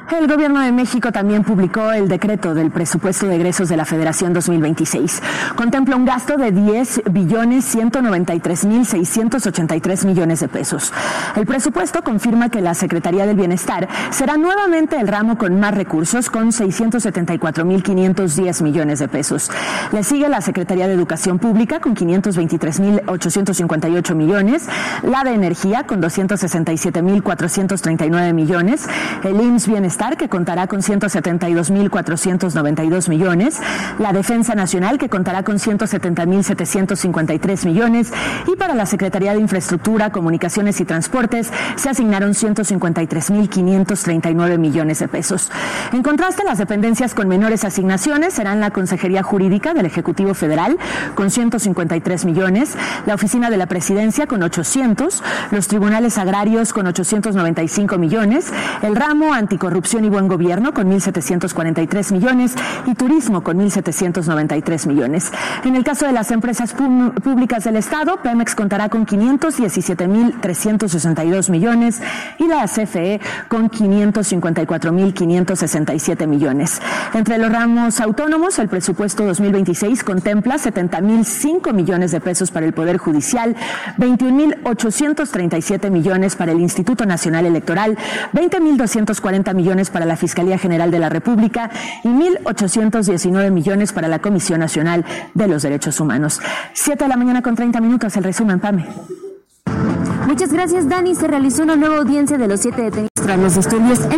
El Gobierno de México también publicó el decreto del presupuesto de egresos de la Federación 2026. Contempla un gasto de 10.193.683 millones de pesos. El presupuesto confirma que la Secretaría del Bienestar será nuevamente el ramo con más recursos, con 674.510 millones de pesos. Le sigue la Secretaría de Educación Pública con 523.858 millones, la de Energía con 267.439 millones, el IMSS Bienestar, que contará con 172.492 millones, la Defensa Nacional, que contará con 170.753 millones, y para la Secretaría de Infraestructura, Comunicaciones y Transportes se asignaron 153.539 millones de pesos. En contraste, las dependencias con menores asignaciones serán la Consejería Jurídica del Ejecutivo Federal con 153 millones, la Oficina de la Presidencia con 800, los Tribunales Agrarios con 895 millones, el ramo Anticorrupción y Buen Gobierno con 1.743 millones y Turismo con 1.793 millones. En el caso de las empresas públicas del Estado, Pemex contará con 517.362 millones y la CFE con 554.567 millones. Entre los ramos autónomos, el presupuesto 2026 contempla 70.005 millones de pesos para el Poder Judicial, 21.837 millones para el Instituto Nacional Electoral, 20.240 millones para la Fiscalía General de la República y 1.819 millones para la Comisión Nacional de los Derechos Humanos. 7:30 a.m, el resumen, Pame. Muchas gracias, Dani. Se realizó una nueva audiencia de los 7 detenidos tras los disturbios en